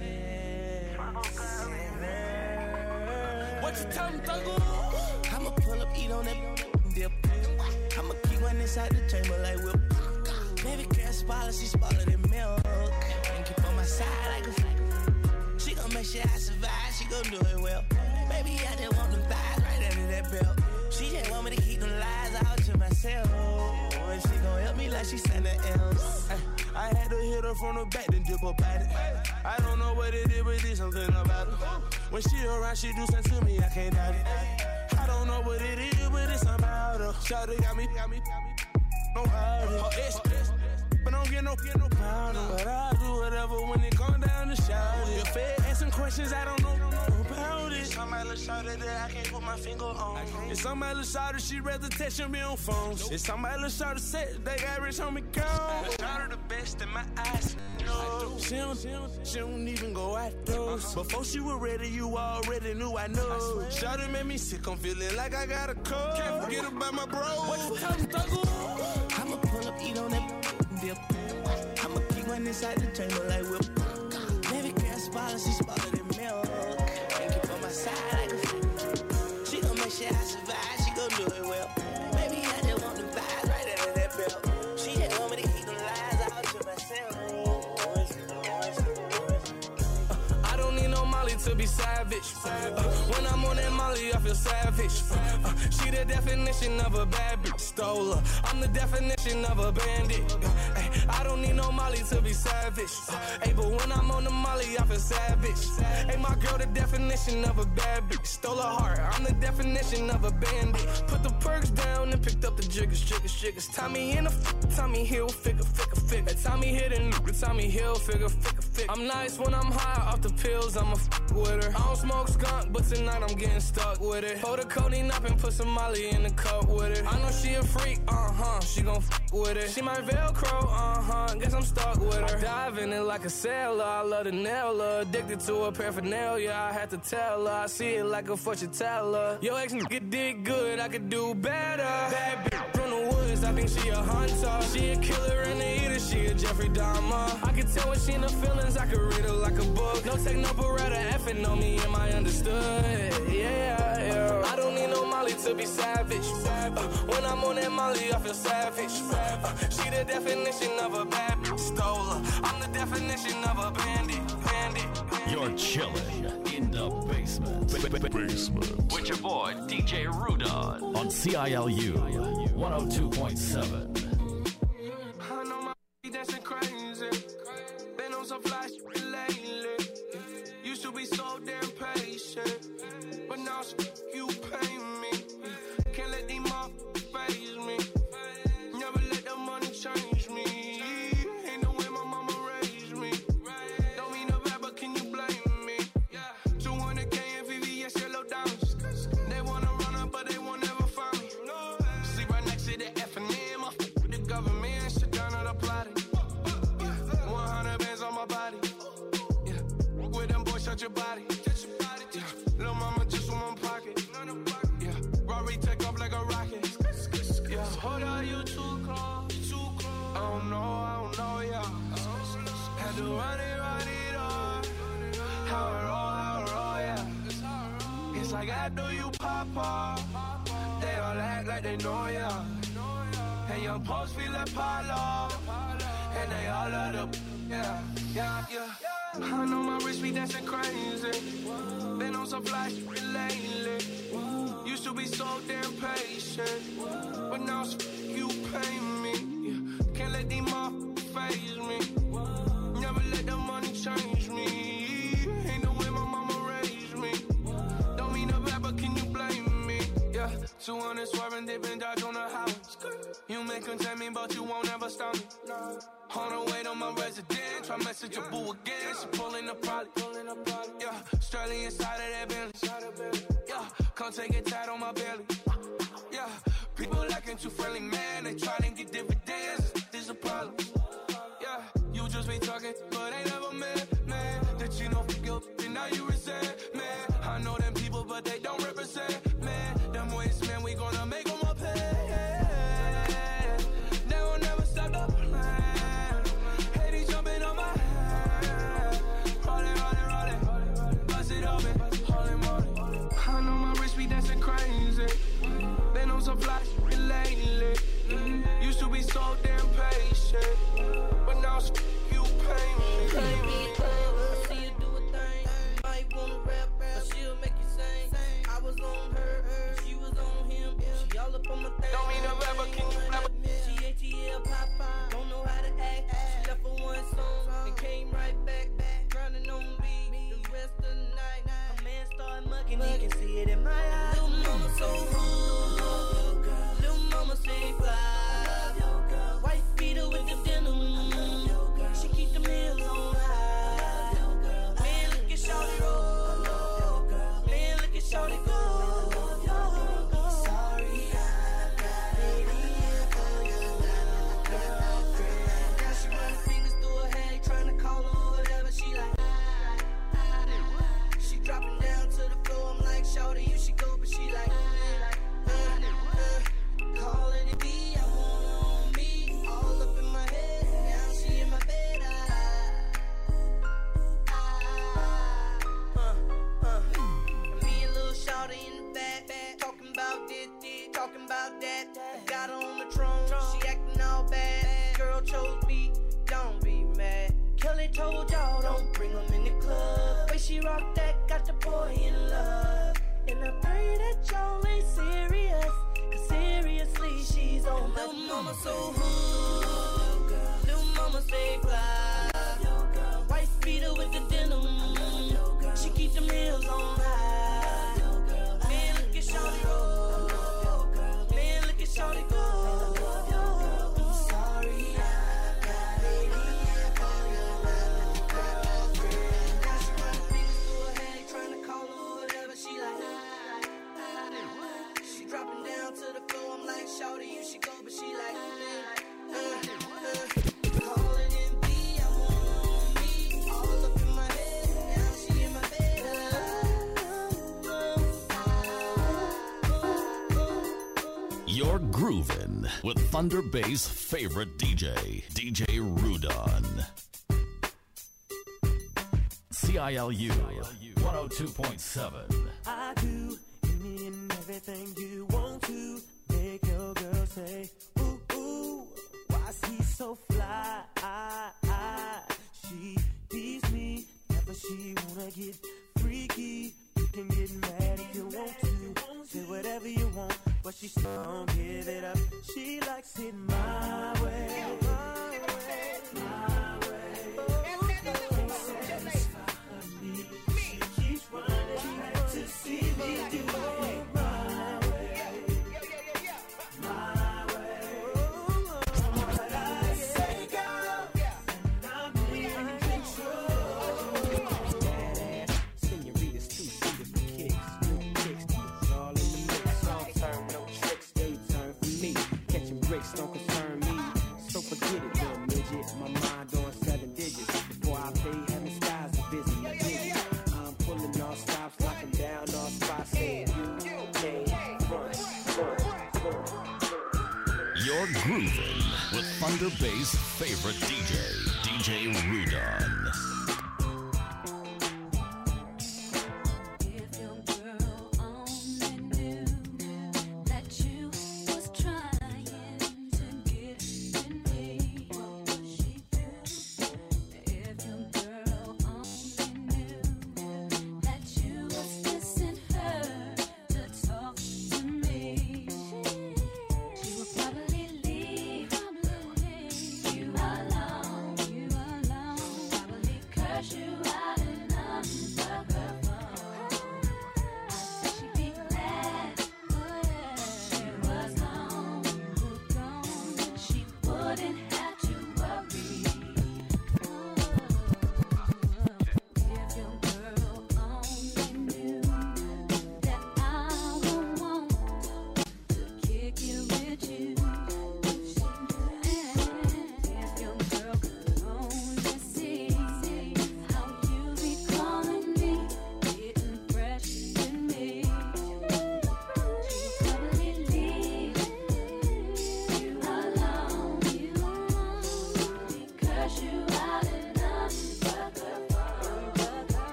What you tell me, Thuggle? I'ma pull up, eat on that dip. I'ma keep one inside the chamber like whip. Baby girl, spoiler, she spoiler than milk. And keep on my side like a flick. She gon' make sure I survive, she gon' do it well. Baby, I just want them thighs right under that belt. She just want me to keep them lies out to myself. And she gon' help me like she Santa else. I had to hit her from the back, then dip up at it. I don't know what it is, but there's something about it. When she around, she do something to me, I can't doubt it. I don't know what it is, but it's about her. Shawty got me, got me, got me. No hurry. Her ex, but don't get no, get no powder. But I'll do whatever when it come down to shout it. If they asking questions, I don't know about it. Somebody look shorter that I can't put my finger on. If somebody look shorter, she rather text me on phones. If somebody look shorter, set they average on me go. Shorter the best in my eyes. No. She don't, she don't, she don't even go at those. Before she was ready, you already knew I know. Shorty made me sick, I'm feeling like I got a cold. Can't forget about my bro. What you tell me, Thuggle? I'ma pull up, eat on that dip. I'ma keep one inside the chamber like whip. Baby girl, spoiler, she spoiler than milk. And keep on my side like a flick. She gon' make sure I survive, she gon' do it well. Baby, I just want them thighs right under that belt. She just want me to keep them lies out to myself. Uh, I don't need no Molly to be savage. Uh, when I'm on that Molly, I feel savage. Uh, uh, she the definition of a bad bitch. Stole her. I'm the definition of a bandit. Uh, ay, I don't need no Molly to be savage. Uh, hey, but when I'm on the Molly, I feel savage. Hey, my girl, the definition of a bad bitch. Stole her heart. I'm the definition of a bandit. Put the perks down and picked up the jiggers, jiggers, jiggers. Tommy in the f- Tommy Hill, figure, figure, figure. Tommy hit and Tommy Hill, figure, figure, figure. I'm nice when I'm high off the pills. I'm a f- with her. I don't smoke skunk, but tonight I'm getting stuck with it. Hold the codeine up and put some Molly in the cup with it. I know she a freak, uh-huh, she gon' f*** with it. She my Velcro, uh-huh, guess I'm stuck with her. I dive in it like a sailor, I love to nail her. Addicted to her paraphernalia, I had to tell her. I see it like a fortune teller. Yo ex nigga did good, I could do better. Bad bitch from the woods, feelings, I think she a hunter. She a killer and a eater, she a Jeffrey Dahmer. I can tell when she in the feelings, I can read her like a book. No take no beretta, effing on me, am I understood? Yeah, yeah. I don't need no Molly to be savage. Uh, when I'm on that Molly, I feel savage. Uh, she the definition of a bad bitch. Stole her. I'm the definition of a bandit. Bandit. bandit. You're chilling in the basement. Basement. With your boy, D J Rudon. On C I L U one oh two point seven. I know my dancing crazy. Been on some flash lately. Used to be so damn patient. But now you pay me. Can't let these motherfuckers phase me. Never let the money change me. Ain't the way my mama raised me. Don't mean no bad, but can you blame me? two hundred K and V V S yellow diamonds. They wanna run up, but they won't ever find me. Sleep right next to the F and M. I f with the government, shit down on the plotting. one hundred bands on my body. Yeah, with them boys, shut your body. Yeah, little mama just in one pocket. Yeah, Rory take off like a rocket. Yeah, hold on, you too close, too close. I don't know, I don't know, yeah. Had to run it, run it on. How it roll, how it roll, yeah. It's like after you pop off, they all act like they know, yeah. And your post feel like Palo, and they all love the, yeah, yeah, yeah. I know my wrist be dancing crazy. Been on some flash lately. Used to be so damn patient, but now you pay me. Can't let these motherfuckers phase me. Never let the money change me. Ain't the way my mama raised me. Don't mean no bad, but can you blame me? Yeah, two hundred swerving, dipping, dodge on the highway. You may contain me, but you won't ever stop me. On the way to my residence, try message your boo again. She pulling up probably, yeah. Straight inside of that Bentley, yeah. Come take a tat on my belly, yeah. People acting too friendly, man. They try to get dividends. This a problem, yeah. You just be talking, but ain't never met, man. That you know for guilt, and now you resent, man. I know them people, but they don't represent, man. Them waste, man, we gonna make them up pay. They will never stop the plan. Hey, they jumping on my hand. Rollin', rollin', rollin'. Bust it open, holy moly. I know my wrist be dancing crazy. Been on some flash lately. Used to be so damn patient, but now you pay me. Pay me. I see you do a thing. Might wanna rap, but she'll make you sing. I was on her, she was on him. She all up on my thing. Don't mean no rap, but can you rap? She A T L Popeye, don't know how to act. She left for one song and came right back, grinding on me. The rest of the night, my man started mugging. He can see it in my eyes. Little mama so rude, little mama say fly. White beater with the denim, she keep the meals on high. Man, look at shawty roll, man, look at shawty go. Sorry, I got it in for your girlfriend. Now she run fingers through her hair, trying to call her whatever. She like, she dropping down to the floor. I'm like, shawty, you should go, but she like, uh, uh, calling it B. I want her on me, all up in my head. Now she in my bed. I, I, uh, uh. Me and little shawty in the back, back, talking about this, this, talking about that. Got her on the throne, she acting all bad. Girl chose me, don't be mad. Kelly told y'all don't bring them in the club. Way she rock that, got the boy in love. And I pray that y'all ain't serious, cause seriously she's on my little mama so hood, little mama say fly. White beater with the denim, she keep them heels on high. Man, look at shawty roll, man, look at shawty go. Sorry, I got it in for your girlfriend. Now she run fingers through her hair, trying to call her whatever. She like, she dropping down to the floor. I'm like, shawty, you should go, but she like, uh, uh, calling in B. I want her on me, all up in my head. You're groovin' with Thunder Bay's favorite D J, D J Rudon. C I L U one oh two point seven. I do any and everything you want to make your girl say, ooh, ooh, why is he so fly? I, I, she tease me, never she wanna get freaky. You can get mad if you want to, say whatever you want, but she still don't give it up. She likes it my way, my way, my way. Can't satisfy her need. She keeps running back to see me do it my way, my way. What I say, girl, and I'm in control. Badass senoritas, two seated for kicks, new kicks, it's all in the mix. Don't turn no tricks, they turn for me. Catching bricks don't concern me, so forget it, little midget. My mind on seven digits. Before I pay, having skies are busy. I did it. I'm pulling all stops, locking down all spots. Saying you can't run, run, run. You're groovin' with Thunder Bay's favorite D J, D J Rudon.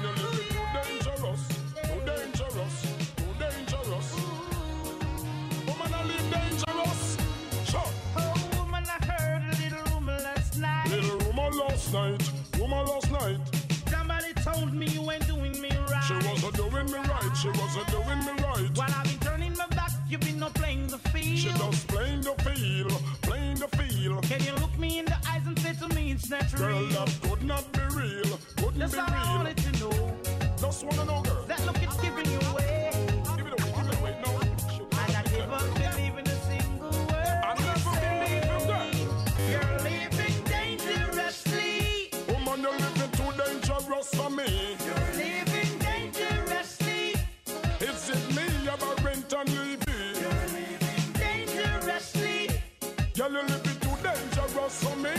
you live it too dangerous, too dangerous, too dangerous. Woman, I live dangerous. Sure. Oh, woman, I heard a little rumor last night. Little rumor last night, rumor last night. Somebody told me you ain't doing me right. She wasn't doing me right, she wasn't doing me right. While I've been turning my back, you've been no playing the field. She just playing the field, playing the field. Can you look me in the eyes and say to me it's not Girl, real? that could not be real, couldn't That's be all real. I wanted to know. Just wanna know, girl. That look is giving you away. Give it away, give it away, no. And I never believe in a single word. I never believe in that. You're living dangerously. Woman, you're living too dangerous for me. You're living dangerously. Is it me, you're rent and leaving? You're living dangerously. Girl, you living too dangerous for me.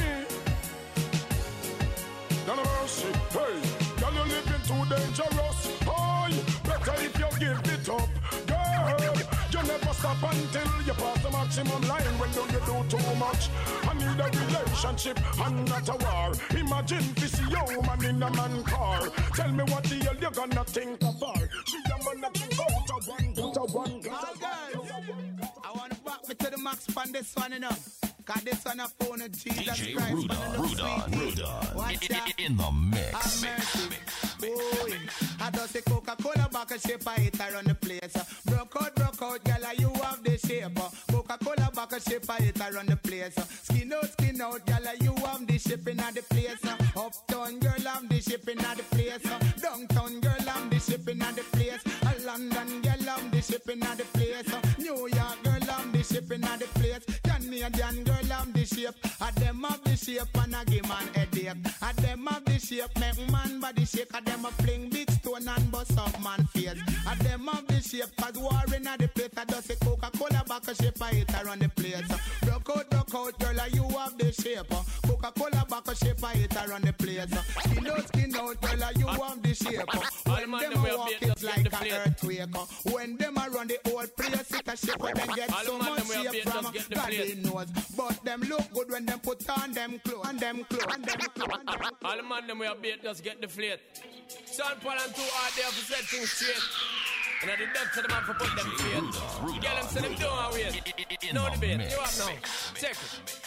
Don't mercy, hey. Girl, you living too dangerous. Oh, better if you give it up. Girl, you never stop until you pass the maximum line. When do you do too much? I need a relationship and not a war. Imagine this young man in a man car. Tell me what the hell you gonna think of her. She a man that you go to one, to one, to one. I wanna back me to the max on this one, you know. Cause this one a phone of Jesus D J Christ. Rudon, Rudon, Rudon. Watch that. In the mix. Have mercy. Boy, I just say Coca-Cola back a shape, I hit her on the place. Broke out, broke out, girl, you have the shape. Coca-Cola back a shape, I hit her on the place. Skin out, skin out, girl, you have the shipping at the place. Uptown, girl, I'm the shipping at the place. Downtown, girl, I'm the shipping at the place. London, girl, I'm the shipping at the place. New York, girl, I'm the shipping at the place. Canadian, girl, I'm the shape. I them have the shape and I give man headache. I them have the shape, make man body shake. I them a fling big stone and bust up man face. I them have the shape, cause war in the place. I just say Coca-Cola back a shape, I hit her on the place. Broke out, broke out, girl, you have the shape. Coca-Cola back a shape, I hit her on the place. Skin out, skin out, girl, you have the shape. When them a walk, it's like an earthquake. When them a run the whole place, it a shake. When them get so much shape from God knows. But them look good when them put on them clothes. And them clothes, and them clothes. All the man them we are bait, just get the flate. Son Paul and two out there for set things straight. And at the depth of the man for put them straight. Get them so them don't wait. No debate, you up now. Check it.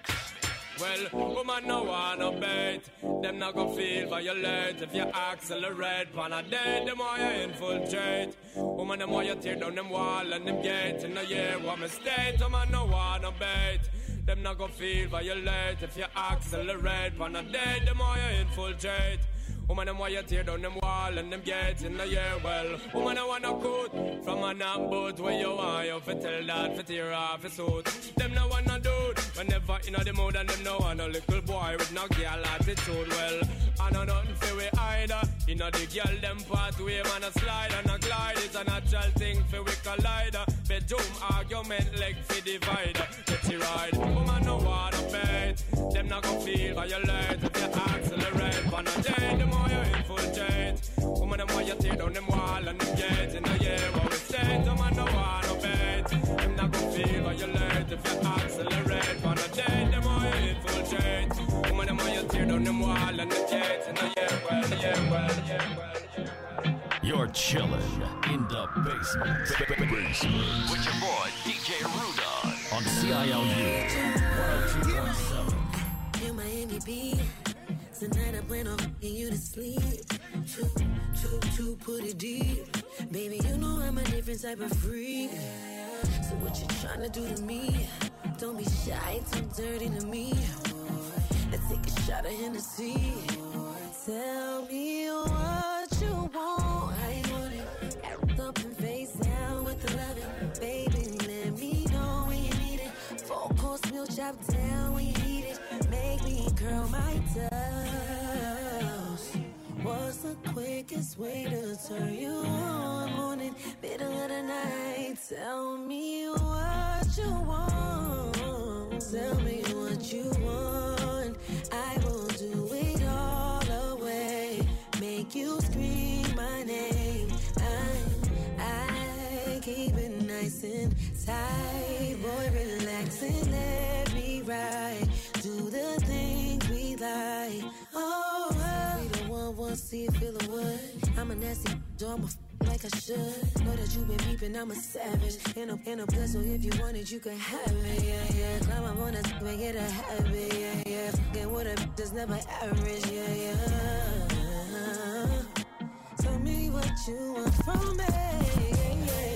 Well, woman no wanna bait. Them not gon' feel violate. If you accelerate pan a day, them why you infiltrate. Woman them why you tear down them wall and them gates. In the year what mistake, woman no wanna bait. Them not gon' feel violate. If you accelerate pan a day, them why you infiltrate. Woman, them why you tear down them wall and them gates in the year. Well, woman, I wanna coat from an boat where you are. You fi tell that fi tear off his suit. Them no wanna dude whenever in the mood, and them no want a little boy with no girl attitude. Well, I know nothing fi we either. You know the girl them pathway, man a slide and a glide. It's a natural thing fi we collider. Bedroom argument leg fi divider. Get you ride. Woman, no wanna bait. Them not gon' feel violate if you accelerate. On a day, them why you infiltrate. Woman, them why you tear down them wall and them gates in the year where we stay. Them man no wanna bait. Them not gon' feel violate if you accelerate. On a day, them why you infiltrate. Woman, them why you tear down them wall and them gates in the year well, yeah, well, yeah, well, yeah. You're chilling in the basement. basement. With your boy, D J Rudon. On C I L U one oh two point seven. You're my M V P. Tonight I plan on getting you to sleep. True, true, true, put it deep. Baby, you know I'm a different type of freak. So what you tryna do to me? Don't be shy, too dirty to me. Let's take a shot of Hennessy. Tell me what you want. I want it. Up and face down with the loving. Baby, let me know when you need it. Four course meal chop down when you need it. Make me curl my toes. What's the quickest way to turn you on? Morning, middle of the night. Tell me what you want. Tell me what you want. I will do it all away. Make you scream my name. I, I keep it nice and tight. Boy, relax and let me ride. Do the things we like. Oh, oh. We don't want one, see you feel the wood. I'm a nasty, so I'm a f- like I should. Know that you been peeping, I'm a savage. In a, in a plus, so if you want it, you can have it, yeah, yeah. Climb up on that, make it a habit, yeah, yeah. Fucking with a bitch that's never average, yeah, yeah. Tell me what you want from me, yeah, yeah, yeah.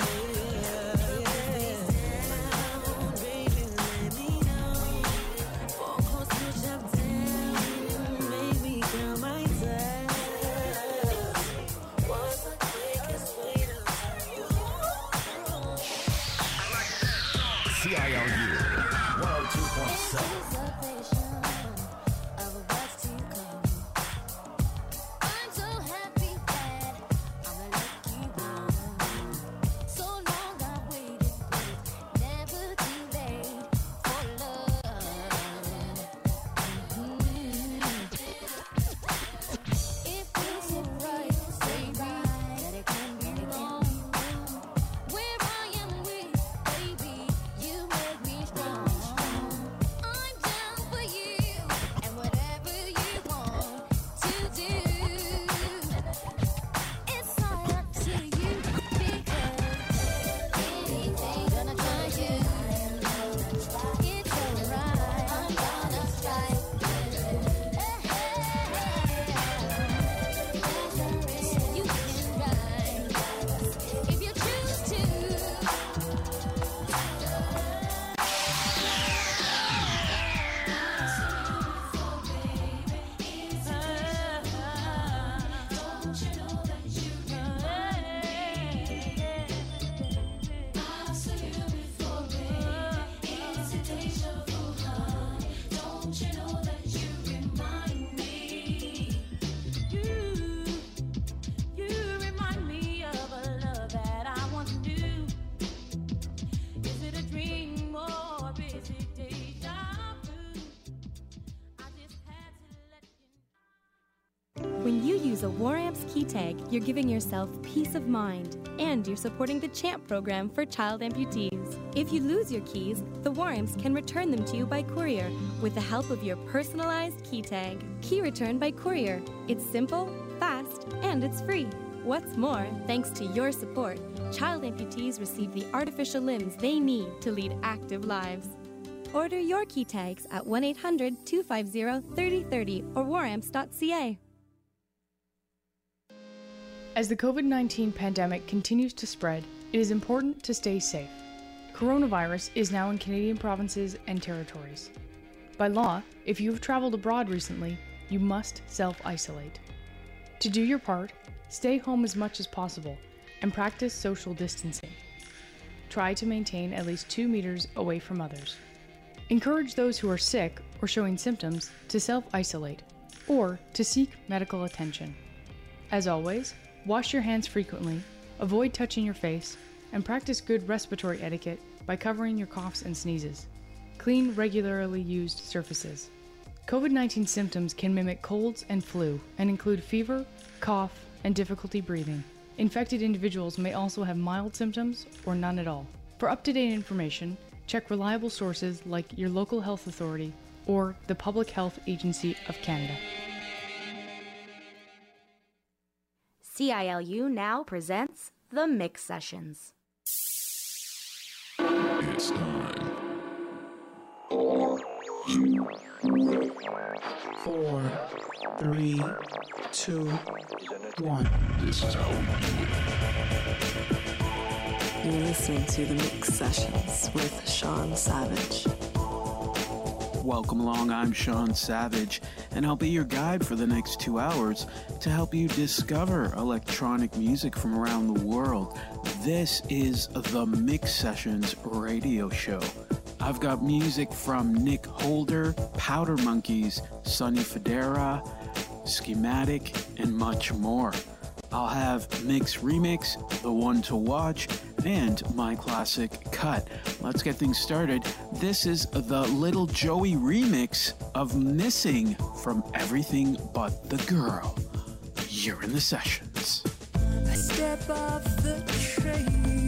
C I L U one oh two point seven. When you use a WarAmps key tag, you're giving yourself peace of mind, and you're supporting the CHAMP program for child amputees. If you lose your keys, the WarAmps can return them to you by courier with the help of your personalized key tag. Key return by courier. It's simple, fast, and it's free. What's more, thanks to your support, child amputees receive the artificial limbs they need to lead active lives. Order your key tags at one eight hundred, two five zero, three zero three zero or waramps dot c a. As the COVID nineteen pandemic continues to spread, it is important to stay safe. Coronavirus is now in Canadian provinces and territories. By law, if you have traveled abroad recently, you must self-isolate. To do your part, stay home as much as possible and practice social distancing. Try to maintain at least two meters away from others. Encourage those who are sick or showing symptoms to self-isolate or to seek medical attention. As always, wash your hands frequently, avoid touching your face, and practice good respiratory etiquette by covering your coughs and sneezes. Clean regularly used surfaces. COVID nineteen symptoms can mimic colds and flu and include fever, cough, and difficulty breathing. Infected individuals may also have mild symptoms or none at all. For up-to-date information, check reliable sources like your local health authority or the Public Health Agency of Canada. C I L U now presents The Mix Sessions. It's time. Four, three, two, one. This is how we do it. You're listening to The Mix Sessions with Sean Savage. Welcome along, I'm Sean Savage, and I'll be your guide for the next two hours to help you discover electronic music from around the world. This is the Mix Sessions radio show. I've got music from Nick Holder, Powder Monkeys, Sonny Fodera, Schematic, and much more. I'll have Mix Remix, The One to Watch, and my classic cut. Let's get things started. This is the Little Joey remix of Missing from Everything But the Girl. You're in the sessions. I step off the train.